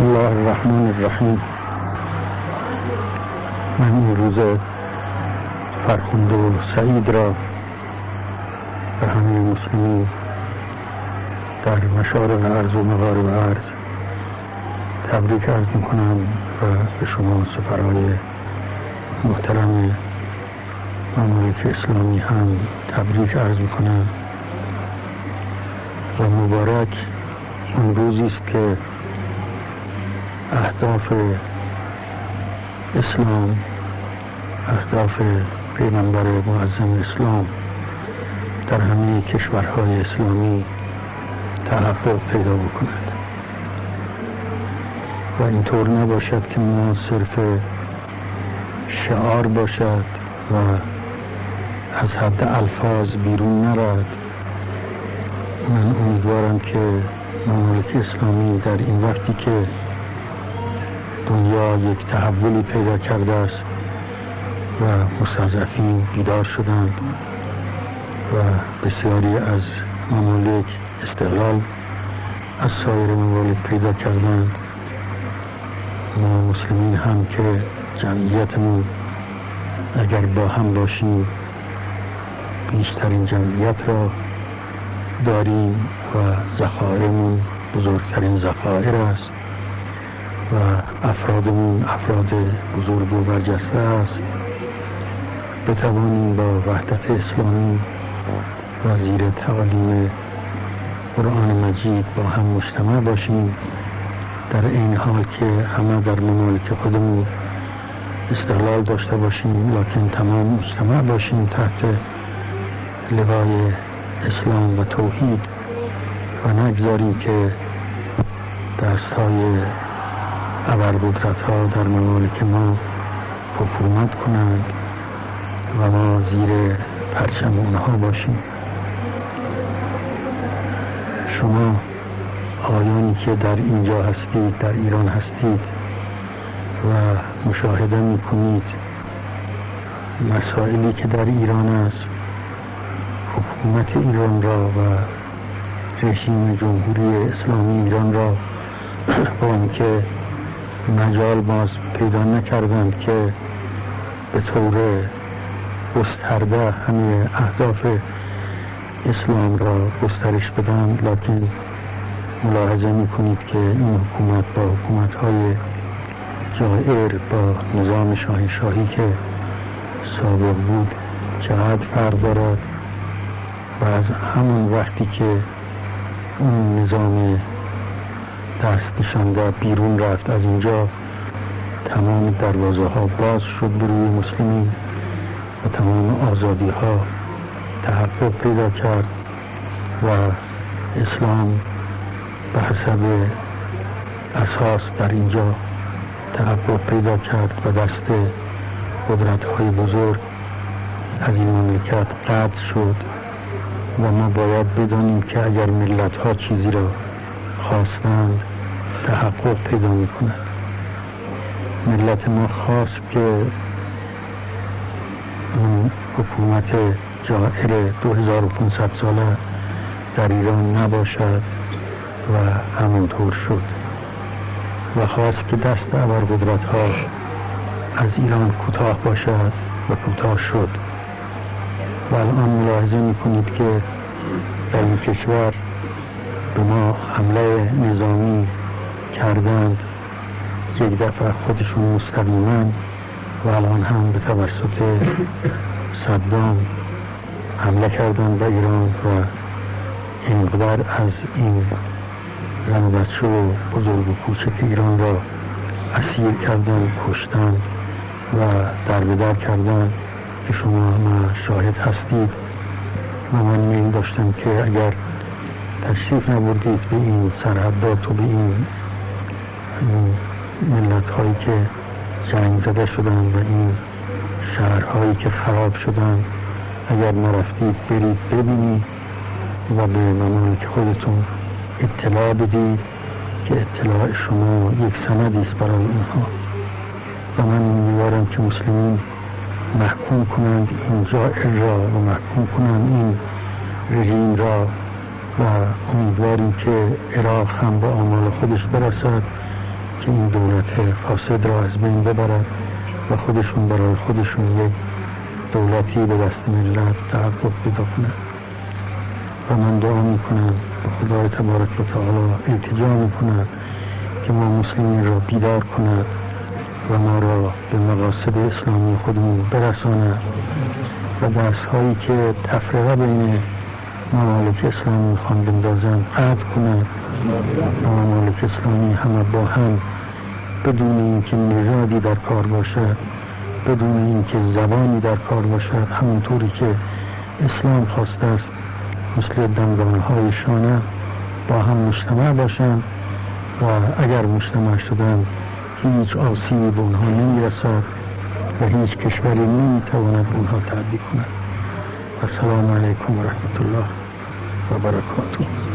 الله الرحمن الرحیم. من این روز فرخنده و سعید را به همه مسلمین در مشارق ارض و مغارب ارض تبریک عرض میکنم و به شما سفرای محترم ممالک اسلامی هم تبریک عرض میکنم و مبارک اون روزی است که اهداف اسلام، اهداف پیغمبر معظم اسلام در همه کشورهای اسلامی تحقق پیدا بکند و اینطور نباشد که ما صرف شعار باشد و از حد الفاظ بیرون نرود. من امیدوارم که ممالک اسلامی در این وقتی که دنیا یک تحولی پیدا کرده است و مستضعفین بیدار شدند و بسیاری از ممالک استقلال از سایر ممالک پیدا کردند، ما مسلمین هم که جمعیتمون اگر با هم باشیم بیشترین جمعیت را داریم و ذخایرمون بزرگترین ذخایر است و افرادمون افراد بزرگ و برجسته است، بتوانیم با وحدت اسلامی و زیر تعالیم قرآن مجید با هم مجتمع باشیم، در این حال که همه در ممالک خودمون استقلال داشته باشیم لکن تمام مجتمع باشیم تحت لوای اسلام و توحید و نگذاریم که دستهای ابرقدرت‌ها در ممالک ما حکومت کنند و ما زیر پرچم اونها باشیم. شما آیانی که در اینجا هستید، در ایران هستید و مشاهده می‌کنید مسائلی که در ایران است، حکومت ایران را و رژیم جمهوری اسلامی ایران را با اینکه مجال باز پیدا نکردند که به طور گسترده همه اهداف اسلام را گسترش بدند، لکن ملاحظه میکنید که این حکومت با حکومت‌های جائر با نظام شاهنشاهی که سابق بود چقدر فرق دارد و از همون وقتی که اون نظام دست نشانده بیرون رفت از اینجا تمام دروازه ها باز شد بروی مسلمین و تمام آزادی ها تحقق پیدا کرد و اسلام به حسب اساس در اینجا تحقق پیدا کرد و دست قدرت های بزرگ از این مملکت قطع شد و ما باید بدانیم که اگر ملت ها چیزی را خواستند تحقق پیدا می کند. ملت ما خواست که اون حکومت جائر 2500 ساله در ایران نباشد و همونطور شد و خواست که دست ابرقدرت ها از ایران کوتاه باشد و کوتاه شد و الان ملاحظه می کنید که در این کشور به ما حمله نظامی کردند، یک دفعه خودشون مستقیما و الان هم به توسط صدام حمله کردند به ایران و اینقدر از این زن و بچه و بزرگ و کوچک ایران را اسیر کردند، کشتند و در به در کردند که شما ما شاهد هستید و من میل داشتم که اگر تشریف نبردید به این سرحدات و به این ملت هایی که جنگ زده شدن و این شهرهایی که خراب شدن، اگر نرفتید برید ببینید و به ممالک خودتون اطلاع بدید که اطلاع شما یک سندی است برای اونها و من امیدوارم که مسلمین محکوم کنند این جائر را و محکوم کنند این رژیم را و امیدواریم که عراق هم به آمال خودش برسد که این دولت فاسد را از بین ببرد و خودشون برای خودشون یک دولتی به دست ملت تحقق پیدا کنند. و من دعا میکنم به خدای تبارک و تعالی، التجا میکنم که ما مسلمین را بیدار کند و ما را به مقاصد اسلامی خودمون برساند و درس هایی که تفرقه بین ممالک اسلامی میخوان بندازن قطع کند و ممالک اسلامی همه با هم بدون اینکه نژادی در کار باشد، بدون اینکه زبانی در کار باشد، همونطوری که اسلام خواسته است مثل دندانهای شانه با هم مجتمع باشند و اگر مجتمع شدن هیچ آسیبی به اونها نمیرسد و هیچ کشوری نمیتواند به اونها تعدی کند. السلام علیکم و رحمت الله و برکاته.